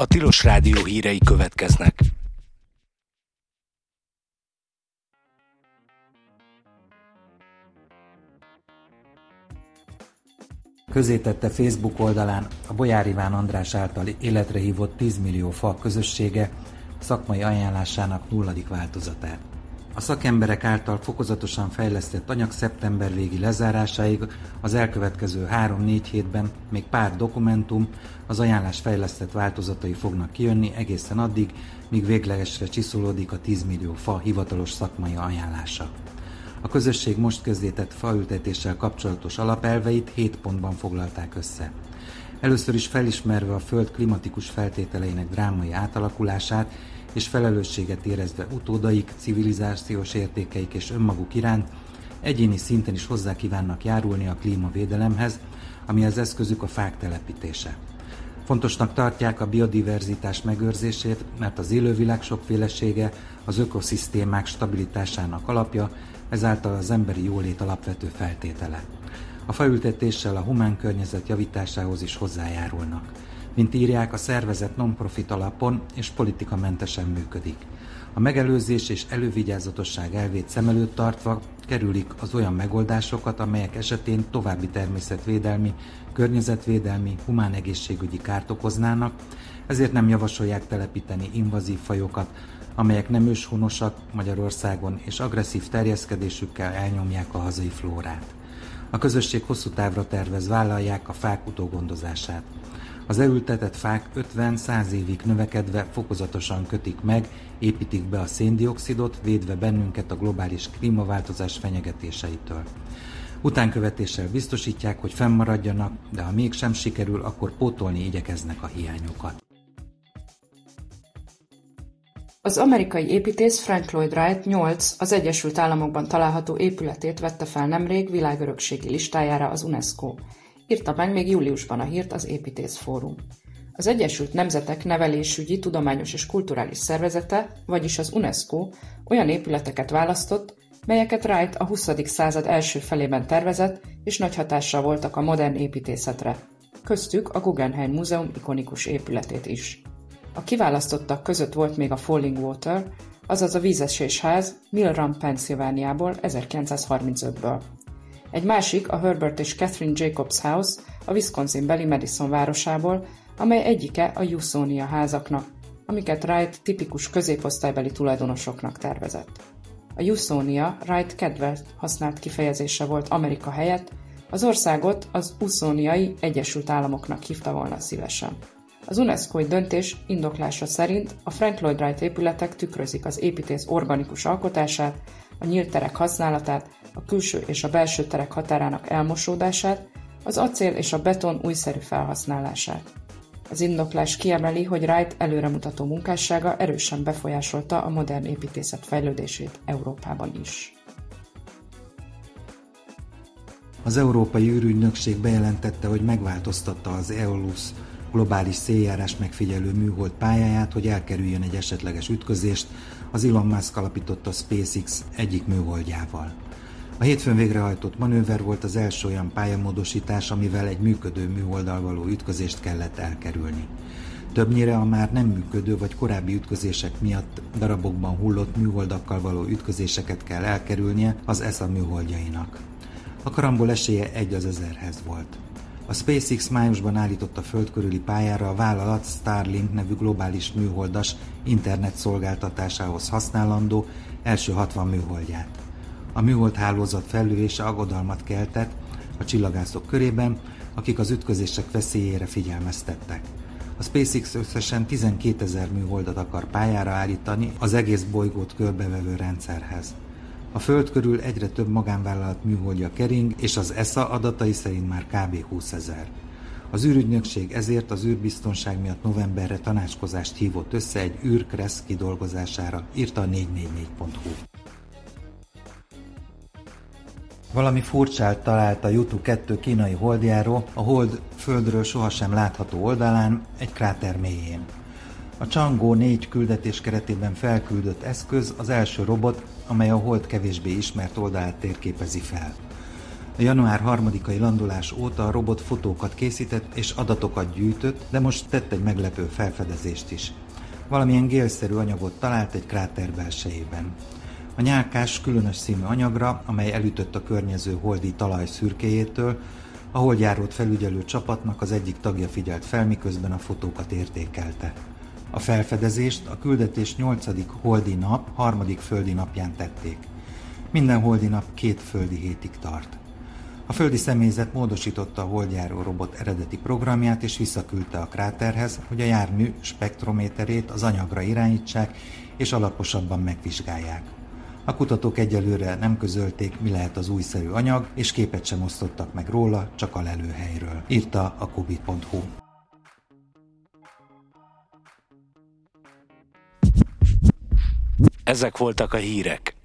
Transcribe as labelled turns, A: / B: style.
A: A Tilos Rádió hírei következnek.
B: Közzétette Facebook oldalán a Bolyár Iván András által életre hívott 10 millió fa közössége szakmai ajánlásának 0. változatát. A szakemberek által fokozatosan fejlesztett anyag szeptember végi lezárásáig az elkövetkező 3-4 hétben még pár dokumentum, az ajánlás fejlesztett változatai fognak kijönni egészen addig, míg véglegesre csiszolódik a 10 millió fa hivatalos szakmai ajánlása. A közösség most közzétett faültetéssel kapcsolatos alapelveit 7 pontban foglalták össze. Először is felismerve a Föld klimatikus feltételeinek drámai átalakulását, és felelősséget érezve utódaik, civilizációs értékeik és önmaguk iránt, egyéni szinten is hozzá kívánnak járulni a klímavédelemhez, amihez eszközük a fák telepítése. Fontosnak tartják a biodiverzitás megőrzését, mert az élővilág sokfélesége az ökoszisztémák stabilitásának alapja, ezáltal az emberi jólét alapvető feltétele. A faültetéssel a humán környezet javításához is hozzájárulnak. Mint írják, a szervezet non-profit alapon és politikamentesen működik. A megelőzés és elővigyázatosság elvét szem előtt tartva kerülik az olyan megoldásokat, amelyek esetén további természetvédelmi, környezetvédelmi, humán egészségügyi kárt okoznának, ezért nem javasolják telepíteni invazív fajokat, amelyek nem őshonosak Magyarországon és agresszív terjeszkedésükkel elnyomják a hazai flórát. A közösség hosszú távra tervez, vállalják a fák utógondozását. Az elültetett fák 50-100 évig növekedve fokozatosan kötik meg, építik be a széndioxidot, védve bennünket a globális klímaváltozás fenyegetéseitől. Utánkövetéssel biztosítják, hogy fennmaradjanak, de ha mégsem sikerül, akkor pótolni igyekeznek a hiányokat.
C: Az amerikai építész Frank Lloyd Wright 8 az Egyesült Államokban található épületét vette fel nemrég világörökségi listájára az UNESCO. Írta meg még júliusban a hírt az Építész Fórum. Az Egyesült Nemzetek Nevelésügyi, Tudományos és Kulturális Szervezete, vagyis az UNESCO olyan épületeket választott, melyeket Wright a 20. század első felében tervezett, és nagy hatással voltak a modern építészetre. Köztük a Guggenheim Múzeum ikonikus épületét is. A kiválasztottak között volt még a Falling Water, azaz a vízesésház Mill Run, Pennsylvániából 1935-ből. Egy másik a Herbert és Catherine Jacobs House a Wisconsin-beli Madison városából, amely egyike a Usonia házaknak, amiket Wright tipikus középosztálybeli tulajdonosoknak tervezett. A Usonia Wright kedvelt használt kifejezése volt Amerika helyett, az országot az Usoniai Egyesült Államoknak hívta volna szívesen. Az UNESCO-i döntés indoklása szerint a Frank Lloyd Wright épületek tükrözik az építész organikus alkotását, a nyílt terek használatát, a külső és a belső terek határának elmosódását, az acél és a beton újszerű felhasználását. Az indoklás kiemeli, hogy Wright előremutató munkássága erősen befolyásolta a modern építészet fejlődését Európában is.
B: Az Európai űrügynökség bejelentette, hogy megváltoztatta az Aeolus globális széljárás megfigyelő műhold pályáját, hogy elkerüljön egy esetleges ütközést az Elon Musk alapította SpaceX egyik műholdjával. A hétfőn végrehajtott manőver volt az első olyan pályamódosítás, amivel egy működő műholddal való ütközést kellett elkerülni. Többnyire a már nem működő vagy korábbi ütközések miatt darabokban hullott műholdakkal való ütközéseket kell elkerülnie az ESA műholdjainak. A karambol esélye 1 az 1000-hez volt. A SpaceX májusban állította föld körüli pályára a vállalat Starlink nevű globális műholdas internet szolgáltatásához használandó első 60 műholdját. A műhold hálózat fellövése aggodalmat keltett a csillagászok körében, akik az ütközések veszélyére figyelmeztettek. A SpaceX összesen 12 000 műholdat akar pályára állítani az egész bolygót körbevevő rendszerhez. A Föld körül egyre több magánvállalat műholdja kering, és az ESA adatai szerint már kb. 20 000. Az űrügynökség ezért az űrbiztonság miatt novemberre tanácskozást hívott össze egy űrkressz kidolgozására, írta a 444.hu. Valami furcsát talált a Yutu 2 kínai holdjáró a hold Földről sohasem látható oldalán, egy kráter mélyén. A Chang'e 4 küldetés keretében felküldött eszköz az első robot, amely a hold kevésbé ismert oldalát térképezi fel. A január 3-ai landolás óta a robot fotókat készített és adatokat gyűjtött, de most tett egy meglepő felfedezést is. Valamilyen gélszerű anyagot talált egy kráter belsejében. A nyálkás különös színű anyagra, amely elütött a környező holdi talaj szürkéjétől, a holdjárót felügyelő csapatnak az egyik tagja figyelt fel, miközben a fotókat értékelte. A felfedezést a küldetés 8. holdi nap, 3. földi napján tették. Minden holdi nap 2 földi hétig tart. A földi személyzet módosította a holdjáró robot eredeti programját és visszaküldte a kráterhez, hogy a jármű spektrométerét az anyagra irányítsák és alaposabban megvizsgálják. A kutatók egyelőre nem közölték, mi lehet az újszerű anyag, és képet sem osztottak meg róla, csak a lelőhelyről, írta a kubi.hu.
A: Ezek voltak a hírek.